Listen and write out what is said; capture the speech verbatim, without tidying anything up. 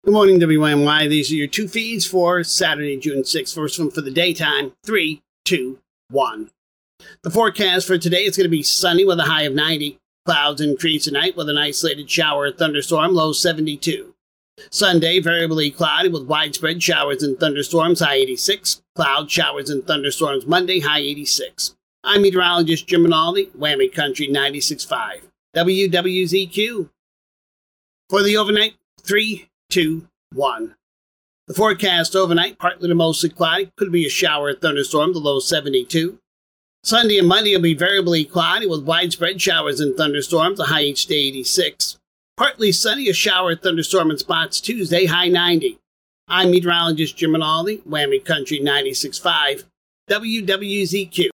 Good morning, W M Y. These are your two feeds for Saturday, June sixth. First one for the daytime, three, two, one. The forecast for today is going to be sunny with a high of ninety. Clouds increase tonight with an isolated shower or thunderstorm, low seventy-two. Sunday, variably cloudy with widespread showers and thunderstorms, high eighty-six. Clouds, showers, and thunderstorms Monday, high eighty-six. I'm meteorologist Jim Rinaldi, Whammy Country ninety-six point five. W W Z Q. For the overnight, three, two, one. The forecast overnight, partly to mostly cloudy. Could be a shower or thunderstorm, the low seventy-two. Sunday and Monday will be variably cloudy with widespread showers and thunderstorms, a high each day eighty-six. Partly sunny, a shower or thunderstorm in spots Tuesday, high ninety. I'm meteorologist Jim Rinaldi, Whammy Country ninety-six point five. W W Z Q.